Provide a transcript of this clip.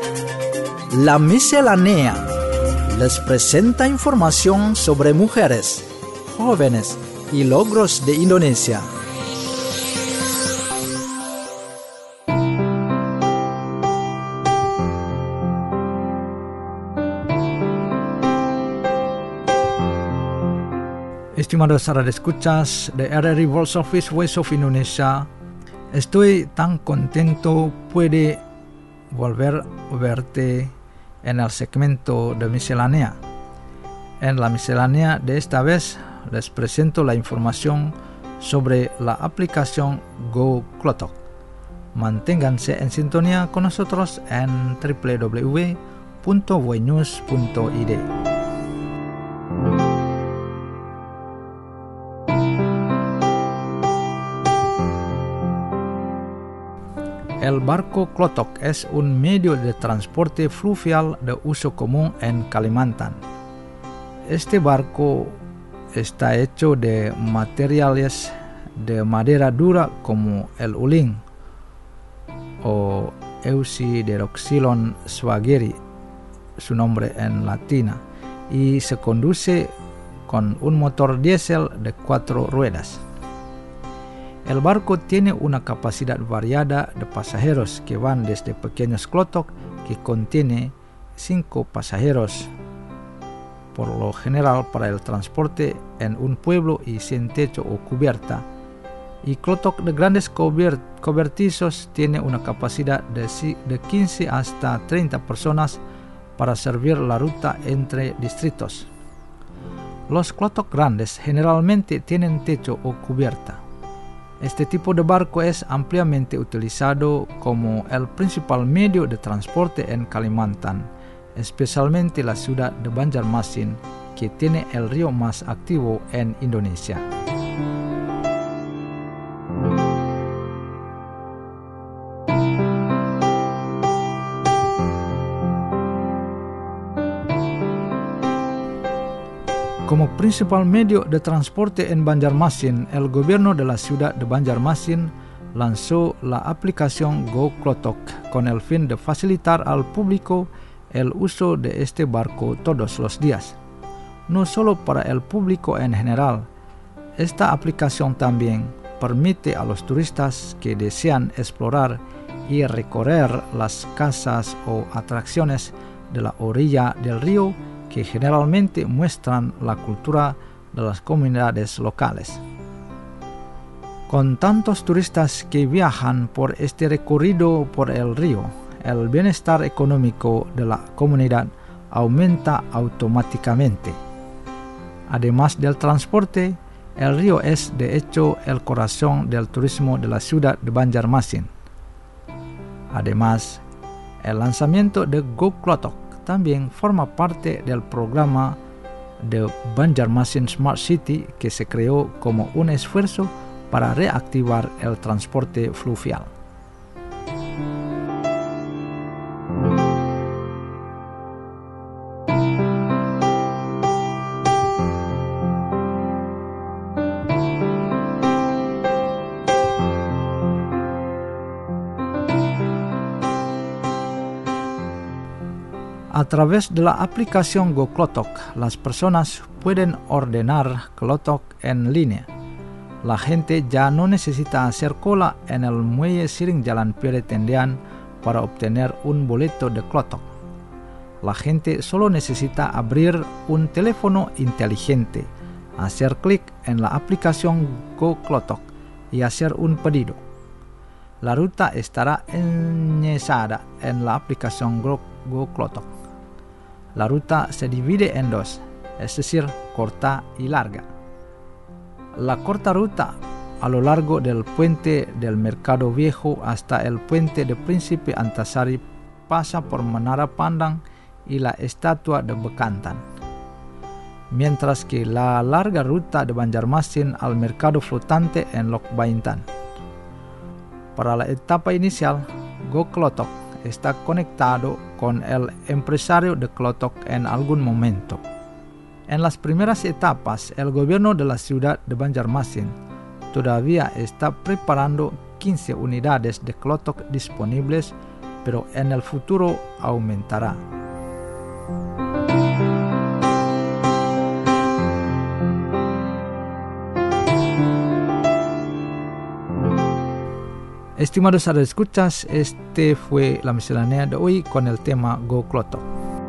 La Miscelánea les presenta información sobre mujeres, jóvenes y logros de Indonesia. Estimados radioescuchas de RRI World Service Voice of Indonesia, estoy tan contento puede volver a verte en el segmento de Miscelánea. En la Miscelánea de esta vez les presento la información sobre la aplicación GoKlothok. Manténganse en sintonía con nosotros en www.voinews.id. El barco Klothok es un medio de transporte fluvial de uso común en Kalimantan. Este barco está hecho de materiales de madera dura como el uling o Eusideroxylon swageri, su nombre en latina, y se conduce con un motor diésel de 4 ruedas. El barco tiene una capacidad variada de pasajeros que van desde pequeños klothok que contiene 5 pasajeros, por lo general para el transporte en un pueblo y sin techo o cubierta, y klothok de grandes cobertizos tiene una capacidad de 15 hasta 30 personas para servir la ruta entre distritos. Los klothok grandes generalmente tienen techo o cubierta. Este tipo de barco es ampliamente utilizado como el principal medio de transporte en Kalimantan, especialmente la ciudad de Banjarmasin, que tiene el río más activo en Indonesia. Como principal medio de transporte en Banjarmasin, el gobierno de la ciudad de Banjarmasin lanzó la aplicación GoKlothok con el fin de facilitar al público el uso de este barco todos los días. No solo para el público en general, esta aplicación también permite a los turistas que desean explorar y recorrer las casas o atracciones de la orilla del río que generalmente muestran la cultura de las comunidades locales. Con tantos turistas que viajan por este recorrido por el río, el bienestar económico de la comunidad aumenta automáticamente. Además del transporte, el río es de hecho el corazón del turismo de la ciudad de Banjarmasin. Además, el lanzamiento de GoKlothok también forma parte del programa de Banjarmasin Smart City que se creó como un esfuerzo para reactivar el transporte fluvial. A través de la aplicación GoKlothok, las personas pueden ordenar klothok en línea. La gente ya no necesita hacer cola en el muelle Siring Jalan Piri Tendian para obtener un boleto de klothok. La gente solo necesita abrir un teléfono inteligente, hacer clic en la aplicación GoKlothok y hacer un pedido. La ruta estará enlazada en la aplicación GoKlothok. La ruta se divide en dos, es decir, corta y larga. La corta ruta a lo largo del puente del Mercado Viejo hasta el puente de Príncipe Antasari pasa por Menara Pandang y la estatua de Bekantan. Mientras que la larga ruta de Banjarmasin al mercado flotante en Lok Baintan. Para la etapa inicial, GoKlothok está conectado con el empresario de klothok en algún momento. En las primeras etapas, el gobierno de la ciudad de Banjarmasin todavía está preparando 15 unidades de klothok disponibles pero en el futuro aumentará. Estimados escuchas, este fue la miscelánea de hoy con el tema Go Klotok.